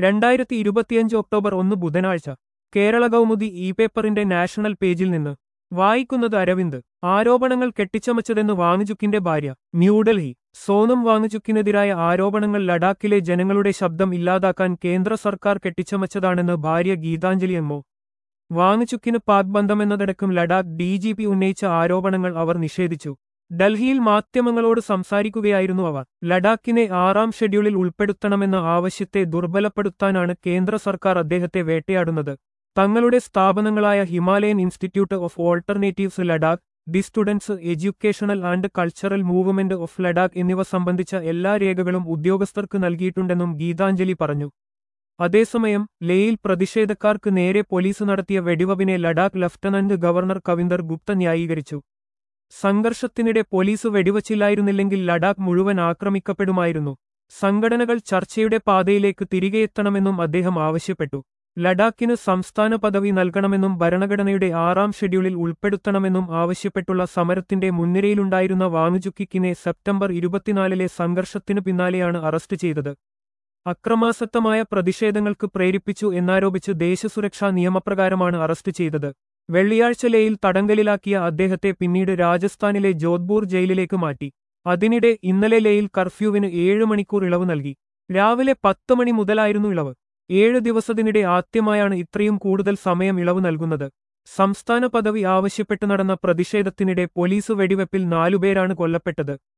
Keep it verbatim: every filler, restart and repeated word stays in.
രണ്ടായിരത്തി ഇരുപത്തിയഞ്ച് ഒക്ടോബർ ഒന്ന് ബുധനാഴ്ച കേരള കൗമുദി ഇ പേപ്പറിന്റെ നാഷണൽ പേജിൽ നിന്ന് വായിക്കുന്നത് അരവിന്ദ്. ആരോപണങ്ങൾ കെട്ടിച്ചമച്ചതെന്ന് വാങ്ചുക്കിന്റെ ഭാര്യ. ന്യൂഡൽഹി. സോനം വാങ്ചുക്കിനെതിരായ ആരോപണങ്ങൾ ലഡാക്കിലെ ജനങ്ങളുടെ ശബ്ദം ഇല്ലാതാക്കാൻ കേന്ദ്ര സർക്കാർ കെട്ടിച്ചമച്ചതാണെന്ന് ഭാര്യ ഗീതാഞ്ജലി എമ്മോ. വാങ്ചുക്കിന് പാക് ബന്ധമെന്നതടക്കം ലഡാക്ക് ഡി ജി പി ഉന്നയിച്ച ആരോപണങ്ങൾ അവർ നിഷേധിച്ചു. ഡൽഹിയിൽ മാധ്യമങ്ങളോട് സംസാരിക്കുകയായിരുന്നു അവർ. ലഡാക്കിനെ ആറാം ഷെഡ്യൂളിൽ ഉൾപ്പെടുത്തണമെന്ന ആവശ്യത്തെ ദുർബലപ്പെടുത്താനാണ് കേന്ദ്ര സർക്കാർ അദ്ദേഹത്തെ വേട്ടയാടുന്നത്. തങ്ങളുടെ സ്ഥാപനങ്ങളായ Himalayan institute of alternatives Ladakh, the students educational and cultural movement of Ladakh എന്നിവ സംബന്ധിച്ച എല്ലാ രേഖകളും ഉദ്യോഗസ്ഥർക്ക് നൽകിയിട്ടുണ്ടെന്നും ഗീതാഞ്ജലി പറഞ്ഞു. അതേസമയം ലേയിൽ പ്രതിഷേധക്കാർക്ക് നേരെ പോലീസ് നടത്തിയ വെടിവെപ്പിനെ ലഡാക്ക് ലഫ്റ്റനന്റ് ഗവർണർ കവിന്ദർ ഗുപ്ത ന്യായീകരിച്ചു. സംഘർഷത്തിനിടെ പോലീസ് വെടിവച്ചില്ലായിരുന്നില്ലെങ്കിൽ ലഡാക്ക് മുഴുവൻ ആക്രമിക്കപ്പെടുമായിരുന്നു. സംഘടനകൾ ചർച്ചയുടെ പാതയിലേക്ക് തിരികെയെത്തണമെന്നും അദ്ദേഹം ആവശ്യപ്പെട്ടു. ലഡാക്കിന് സംസ്ഥാന പദവി നൽകണമെന്നും ഭരണഘടനയുടെ ആറാം ഷെഡ്യൂളിൽ ഉൾപ്പെടുത്തണമെന്നും ആവശ്യപ്പെട്ടുള്ള സമരത്തിന്റെ മുൻനിരയിലുണ്ടായിരുന്ന വാങ്ചുക്കിനെ സെപ്റ്റംബർ ഇരുപത്തിനാലിലെ സംഘർഷത്തിനു പിന്നാലെയാണ് അറസ്റ്റ് ചെയ്തത്. അക്രമാസക്തമായ പ്രതിഷേധങ്ങൾക്ക് പ്രേരിപ്പിച്ചു എന്നാരോപിച്ച് ദേശസുരക്ഷാ നിയമപ്രകാരമാണ് അറസ്റ്റ് ചെയ്തത്. വെള്ളിയാഴ്ച ലേയിൽ തടങ്കലിലാക്കിയ അദ്ദേഹത്തെ പിന്നീട് രാജസ്ഥാനിലെ ജോധ്പൂർ ജയിലിലേക്ക് മാറ്റി. അതിനിടെ ഇന്നലെ ലേയിൽ കർഫ്യൂവിന് ഏഴ് മണിക്കൂർ ഇളവ് നൽകി. രാവിലെ പത്ത് മണി മുതലായിരുന്നു ഇളവ്. ഏഴ് ദിവസത്തിനിടെ ആദ്യമായാണ് ഇത്രയും കൂടുതൽ സമയം ഇളവ് നൽകുന്നത്. സംസ്ഥാന പദവി ആവശ്യപ്പെട്ട് നടന്ന പ്രതിഷേധത്തിനിടെ പോലീസ് വെടിവെപ്പിൽ നാലുപേരാണ് കൊല്ലപ്പെട്ടത്.